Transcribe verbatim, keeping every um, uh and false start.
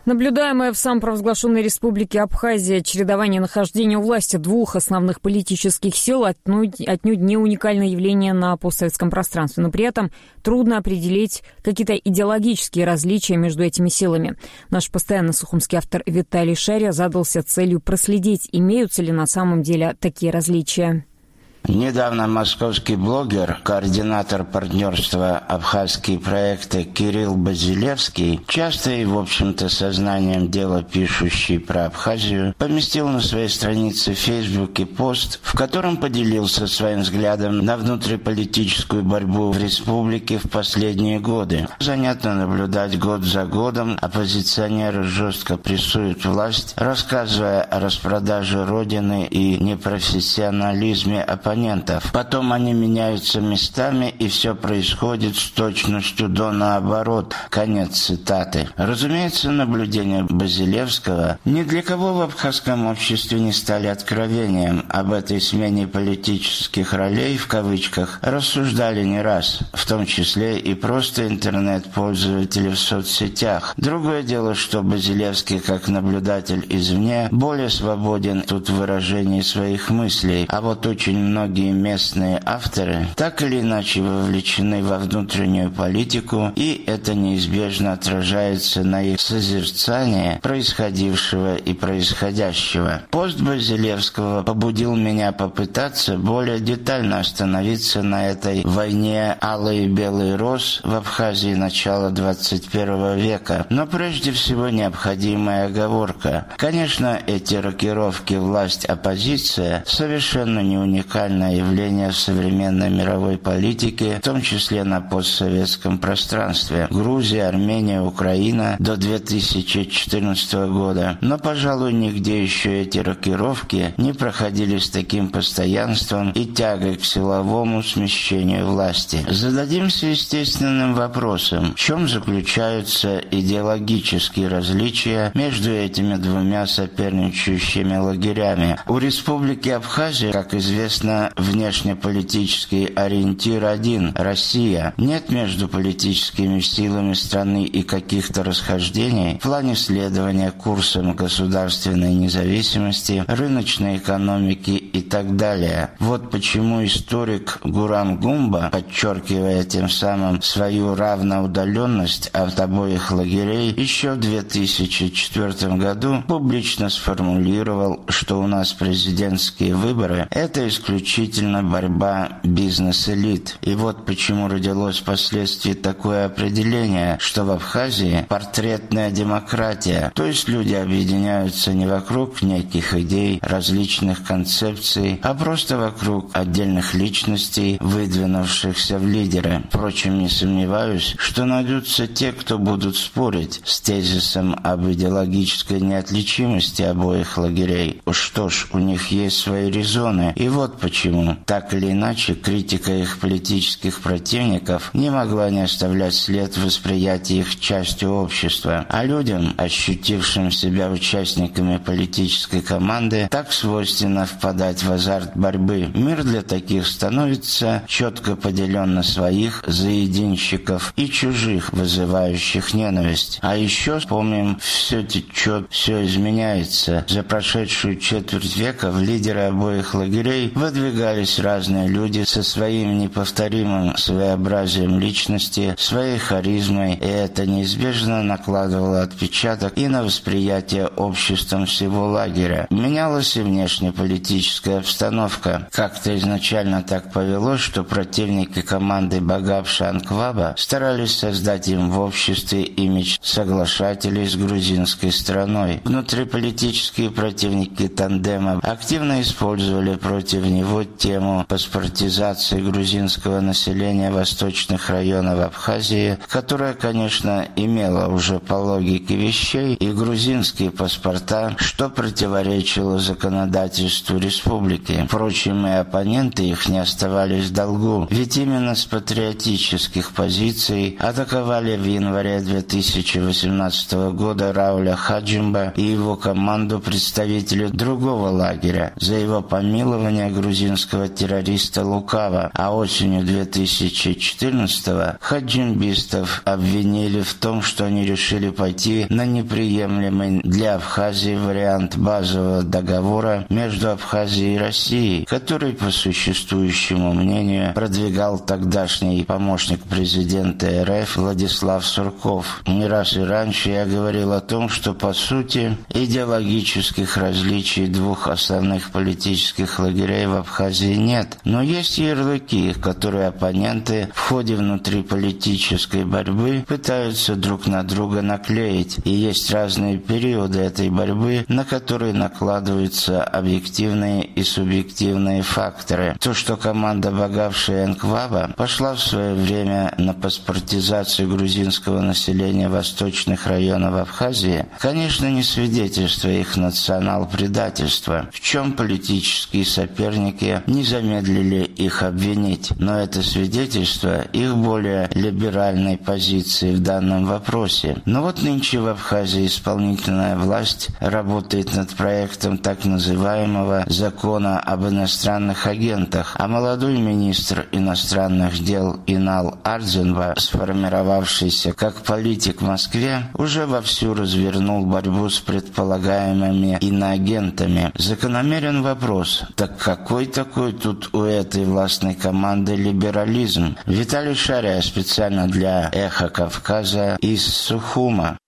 Наблюдаемое в самопровозглашенной республике Абхазия чередование нахождения у власти двух основных политических сил отнюдь, отнюдь не уникальное явление на постсоветском пространстве, но при этом трудно определить какие-то идеологические различия между этими силами. Наш постоянно сухумский автор Виталий Шария задался целью проследить, имеются ли на самом деле такие различия. Недавно московский блогер, координатор партнерства «Абхазские проекты» Кирилл Базилевский, часто и, в общем-то, сознанием дела пишущий про Абхазию, поместил на своей странице в Фейсбуке пост, в котором поделился своим взглядом на внутриполитическую борьбу в республике в последние годы. Занятно наблюдать год за годом оппозиционеры жестко прессуют власть, рассказывая о распродаже Родины и непрофессионализме оппонентов. Потом они меняются местами, и все происходит с точностью до наоборот. Конец цитаты. Разумеется, наблюдения Базилевского ни для кого в абхазском обществе не стали откровением. Об этой смене политических ролей, в кавычках, рассуждали не раз, в том числе и просто интернет-пользователи в соцсетях. Другое дело, что Базилевский, как наблюдатель извне, более свободен тут в выражении своих мыслей, а вот очень много Многие местные авторы так или иначе вовлечены во внутреннюю политику, и это неизбежно отражается на их созерцании происходившего и происходящего. Пост Базилевского побудил меня попытаться более детально остановиться на этой войне алый и белый роз в Абхазии начала двадцать первого века. Но прежде всего необходимая оговорка. Конечно, эти рокировки власть-оппозиция совершенно не уникальны явление в современной мировой политике, в том числе на постсоветском пространстве. Грузия, Армения, Украина до две тысячи четырнадцатого года. Но, пожалуй, нигде еще эти рокировки не проходили с таким постоянством и тягой к силовому смещению власти. Зададимся естественным вопросом, в чем заключаются идеологические различия между этими двумя соперничающими лагерями. У Республики Абхазия, как известно, внешнеполитический ориентир один – Россия. Нет между политическими силами страны и каких-то расхождений в плане следования курсом государственной независимости, рыночной экономики и так далее. Вот почему историк Гурам Гумба, подчеркивая тем самым свою равноудаленность от обоих лагерей, еще в две тысячи четвёртом году публично сформулировал, что у нас президентские выборы – это исключительно борьба бизнес-элит. И вот почему родилось впоследствии такое определение, что в Абхазии портретная демократия, то есть люди объединяются не вокруг неких идей, различных концепций, а просто вокруг отдельных личностей, выдвинувшихся в лидеры. Впрочем, не сомневаюсь, что найдутся те, кто будут спорить с тезисом об идеологической неотличимости обоих лагерей. Что ж, у них есть свои резоны. И вот почему. Так или иначе, критика их политических противников не могла не оставлять след в восприятии их частью общества. А людям, ощутившим себя участниками политической команды, так свойственно впадать в азарт борьбы. Мир для таких становится четко поделен на своих, заединщиков и чужих, вызывающих ненависть. А еще, помним, все течет, все изменяется. За прошедшую четверть века в лидеры обоих лагерей выдвигались разные люди со своим неповторимым своеобразием личности, своей харизмой, и это неизбежно накладывало отпечаток и на восприятие обществом всего лагеря. Менялась и внешнеполитическая обстановка. Как-то изначально так повелось, что противники команды Багапша Анкваба старались создать им в обществе имидж соглашателей с грузинской стороной. Внутриполитические противники тандема активно использовали против него тему паспортизации грузинского населения восточных районов Абхазии, которая, конечно, имела уже по логике вещей и грузинские паспорта, что противоречило законодательству республики. Впрочем, и оппоненты их не оставались в долгу, ведь именно с патриотических позиций атаковали в январе две тысячи восемнадцатого года Рауля Хаджимба и его команду представители другого лагеря за его помилование грузинского грузинского террориста Лукава, а осенью две тысячи четырнадцатого хаджимбистов обвинили в том, что они решили пойти на неприемлемый для Абхазии вариант базового договора между Абхазией и Россией, который, по существующему мнению, продвигал тогдашний помощник президента РФ Владислав Сурков. Не раз и раньше я говорил о том, что, по сути, идеологических различий двух основных политических лагерей в Абхазии нет. Но есть ярлыки, которые оппоненты в ходе внутриполитической борьбы пытаются друг на друга наклеить. И есть разные периоды этой борьбы, на которые накладываются объективные и субъективные факторы. То, что команда Багавши Энкваба пошла в свое время на паспортизацию грузинского населения восточных районов Абхазии, конечно, не свидетельство их национал-предательства, в чем политические соперники не замедлили их обвинить. Но это свидетельство их более либеральной позиции в данном вопросе. Но вот нынче в Абхазии исполнительная власть работает над проектом так называемого закона об иностранных агентах, а молодой министр иностранных дел Инал Ардзинба, сформировавшийся как политик в Москве, уже вовсю развернул борьбу с предполагаемыми иноагентами. Закономерен вопрос: так какой такой тут у этой властной команды либерализм? Виталий Шария специально для «Эхо Кавказа» из Сухума.